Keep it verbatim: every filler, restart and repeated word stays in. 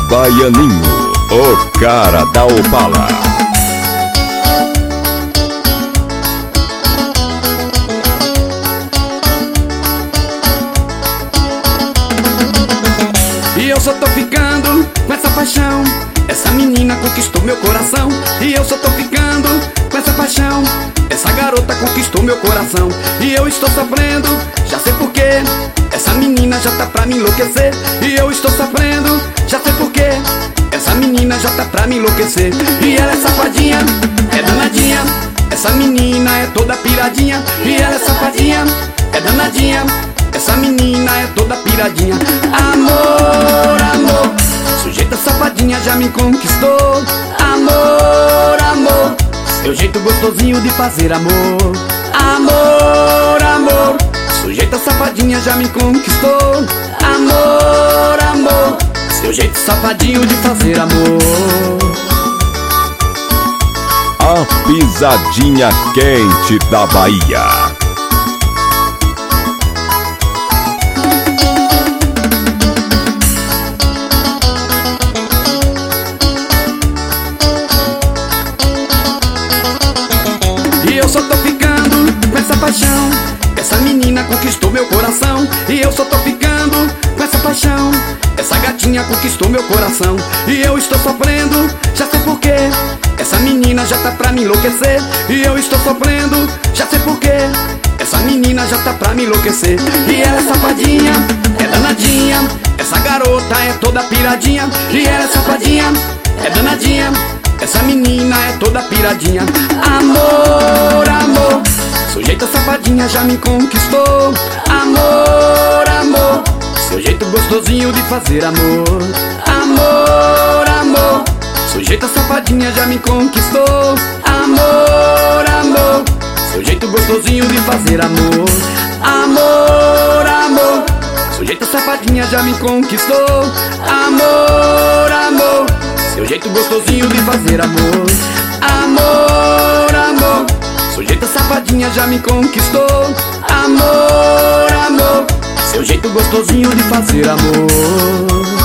Baianinho, o cara da Opala. E eu só tô ficando com essa paixão. Essa menina conquistou meu coração. E eu só tô ficando com essa paixão. Essa garota conquistou meu coração. E eu estou sofrendo, já sei porquê. Essa menina já tá pra me enlouquecer. E eu estou sofrendo, já sei porquê. Essa menina já tá pra me enlouquecer. E ela é safadinha, é danadinha. Essa menina é toda piradinha. E ela é safadinha, é danadinha. Essa menina é toda piradinha. Amor, amor, sujeita safadinha já me conquistou. Amor, amor, seu jeito gostosinho de fazer amor. Amor, amor, sujeita safadinha já me conquistou. Amor, amor, seu jeito safadinho de fazer amor. A pisadinha quente da Bahia. E eu só tô ficando com essa paixão. Essa menina conquistou meu coração. E eu só tô ficando com essa paixão. Essa gatinha conquistou meu coração. E eu estou sofrendo, já sei porquê. Essa menina já tá pra me enlouquecer. E eu estou sofrendo, já sei porquê. Essa menina já tá pra me enlouquecer. E ela é safadinha, é danadinha. Essa garota é toda piradinha. E ela é safadinha, é danadinha. Essa menina é toda piradinha. Amor, amor, sujeita safadinha já me conquistou. Amor, amor, seu jeito gostosinho de fazer amor. Amor, amor, sujeita safadinha já me conquistou. Amor, amor, seu jeito gostosinho de fazer amor. Amor, amor, sujeita safadinha já me conquistou. Amor, amor, seu jeito gostosinho de fazer amor. Amor, amor, sujeita safadinha já me conquistou. Amor, amor, seu jeito gostosinho de fazer amor.